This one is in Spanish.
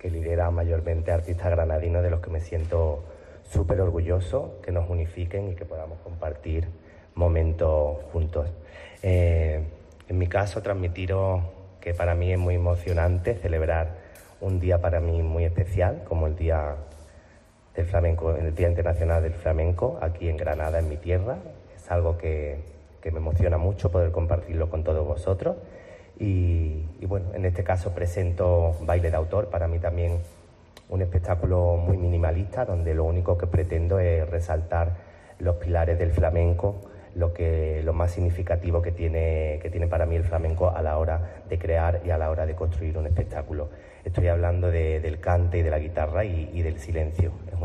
que lidera mayormente artistas granadinos de los que me siento súper orgulloso, que nos unifiquen y que podamos compartir momentos juntos. En mi caso, transmitiros que para mí es muy emocionante celebrar un día para mí muy especial, como el Día del Flamenco, el Día Internacional del Flamenco, aquí en Granada, en mi tierra. Es algo que me emociona mucho poder compartirlo con todos vosotros. Y bueno, en este caso presento Baile de Autor, para mí también un espectáculo muy minimalista, donde lo único que pretendo es resaltar los pilares del flamenco, lo más significativo que tiene para mí el flamenco a la hora de crear y a la hora de construir un espectáculo. Estoy hablando del cante y de la guitarra y del silencio.